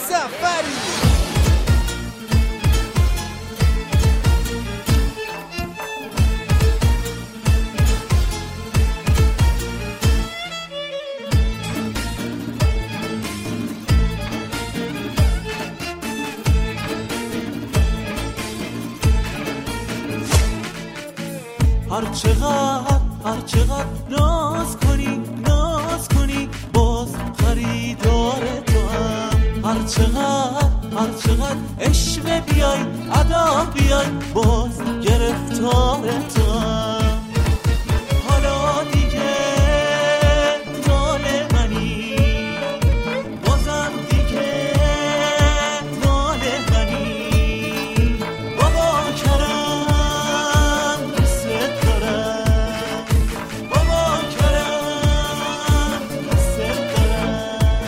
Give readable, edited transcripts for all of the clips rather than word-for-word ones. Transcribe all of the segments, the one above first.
سفری. هر چقدر ناز کنی باز خریدار تو هم. هر چقدر عشق بیای ادا بیای باز گرفتار تو هم. حالا دیگه مال منی بازم دیگه مال منی. بابا کرم دوست دارم، بابا کرم دوست دارم.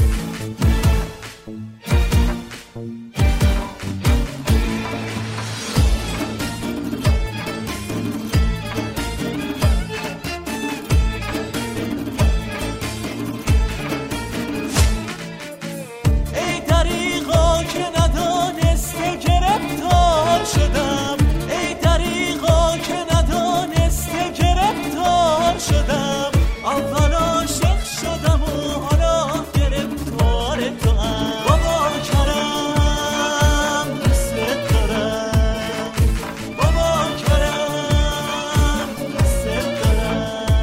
ای دریغا که ندانسته گرفتار شدم، ای دریغا که ندانسته گرفتار شدم. اول عاشق شدم و حالا گرفتار تو هم. بابا کرم دوست دارم، بابا کرم دوست دارم.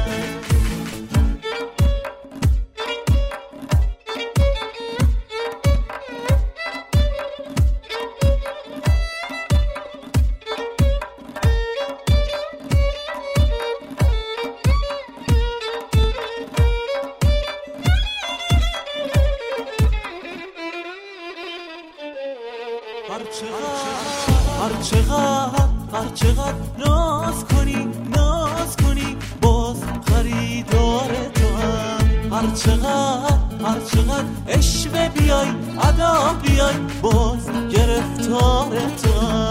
هر چقدر ناز کنی باز خریدار تو هم. هر چقدر عشق بیای ادا بیای باز گرفتار تو هم.